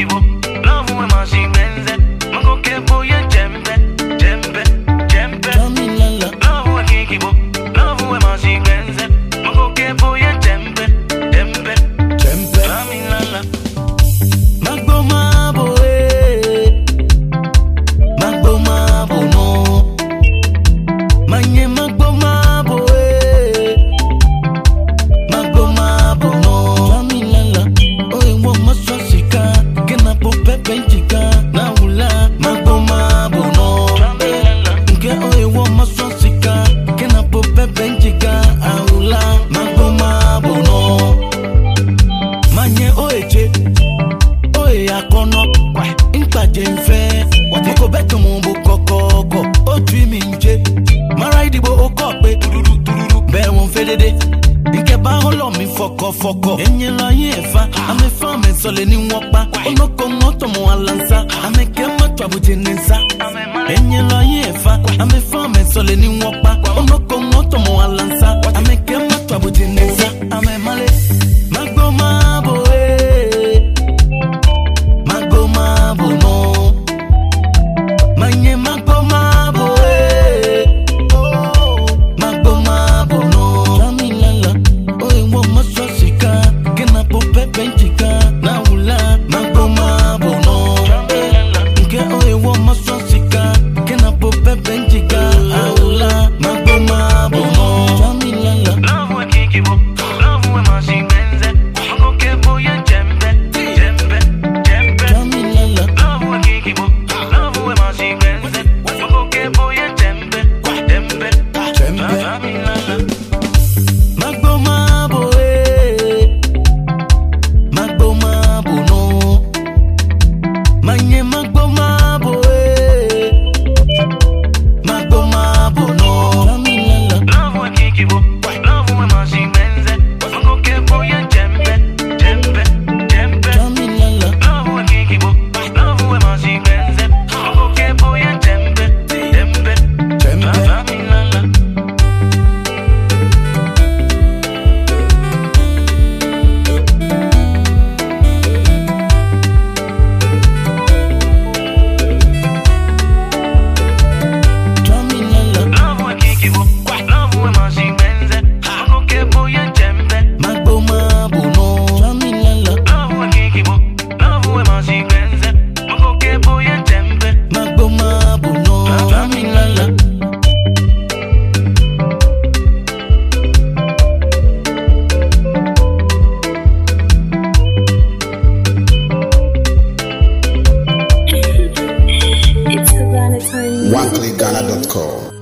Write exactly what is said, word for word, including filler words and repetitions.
Foko foko enye la yefa ame fame sole ni wopa onoko moto mo alansa ame kema twabu jenensa enye la yefa ame fame sole ni wopa onoko moto mo alansa ame kema twabu jenensa ame male magbo mabo eh magbo mabo no manye magbo mabo eh oh magbo mabo no jamilala oe wo maswasika kena pope benchika na ula magbo mabo no nke oe wo maswasika kena pope benchika aula magbo mabo no jamilala love we kiki bo love we masingenze mako kebo ye jembe jembe jembe jamilala love we kiki bo love we masingenze mako kebo ye jembe jembe jembe jamilala magbo mabo eh magbo mabo no manye magbo mabo eh magbo mabo no jamilala love we kiki bo love we masingenze mako kebo ye jembe jembe jembe jamilala love we kiki bo love we masingenze mako kebo ye jembe jembe jembe jamilala jamilala love we kiki bo love we masingenze mako kebo ye jembe magbo mabo no jamilala love we kiki bo love we masingenze mako kebo ye jembe magbo mabo no jamilala It's Havana time. one click ghana dot com